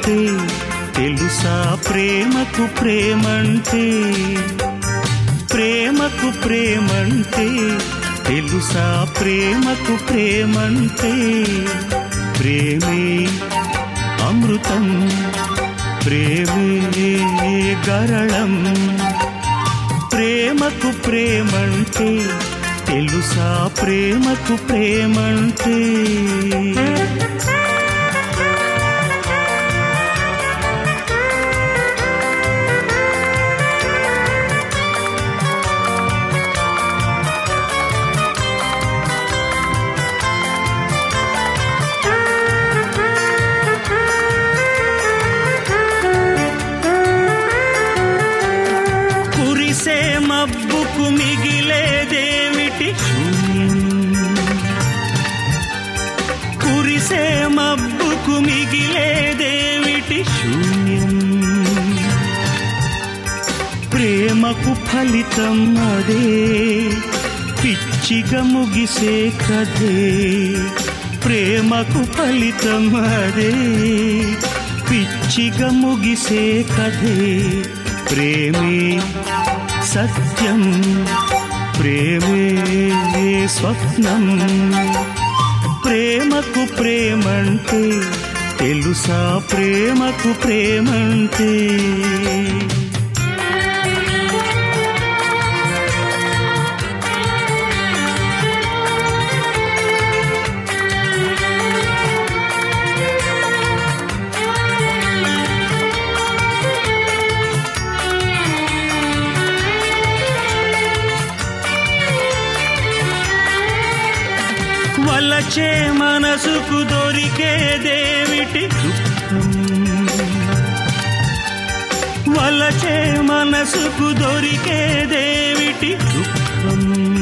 ప్రేమంటే తెలుసా ప్రేమకు ప్రేమంటే ప్రేమకు ప్రేమంటే తెలుసా ప్రేమకు ప్రేమంటే ప్రేమే అమృతం ప్రేమే గరళం ప్రేమకు ప్రేమంటే తెలుసా ప్రేమకు ప్రేమంటే కురిసే మబ్బుకు మిగిలేదేమిటి శూన్యం కురిసే మబ్బుకు మిగిలేదేమిటి శూన్యం ప్రేమకు ఫలితం అదే పిచ్చిగా ముగిసే కథే ప్రేమకు ఫలితం అదే పిచ్చిగా ముగిసే కథే ప్రేమే సత్యం ప్రేమే స్వప్నం ప్రేమకు ప్రేమంటే తెలుసా ప్రేమకు ప్రేమంటే వలచే మనసుకు దొరికేదేమిటి దుఃఖం వలచే మనసుకు దొరికేదేమిటి దుఃఖం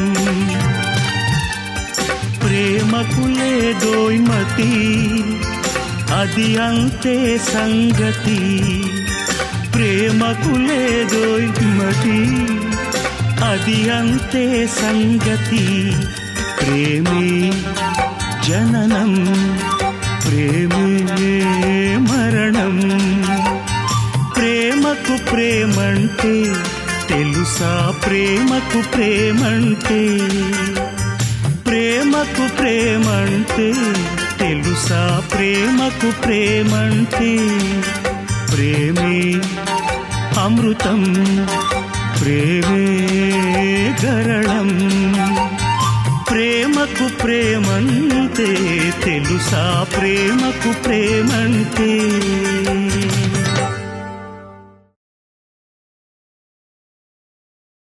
ప్రేమకు లేదోయ్ మతి అది అంతే సంగతి ప్రేమకు లేదోయ్ మతి అది అంతే సంగతి ప్రేమే జననం ప్రేమే మరణం ప్రేమకు ప్రేమంటే తెలుసా ప్రేమకు ప్రేమంటే ప్రేమకు ప్రేమంటే తెలుసా ప్రేమకు ప్రేమంటే ప్రేమే అమృతం ప్రేమే గరళం ప్రేమకు ప్రేమంటే తెలుసా ప్రేమకు ప్రేమంటే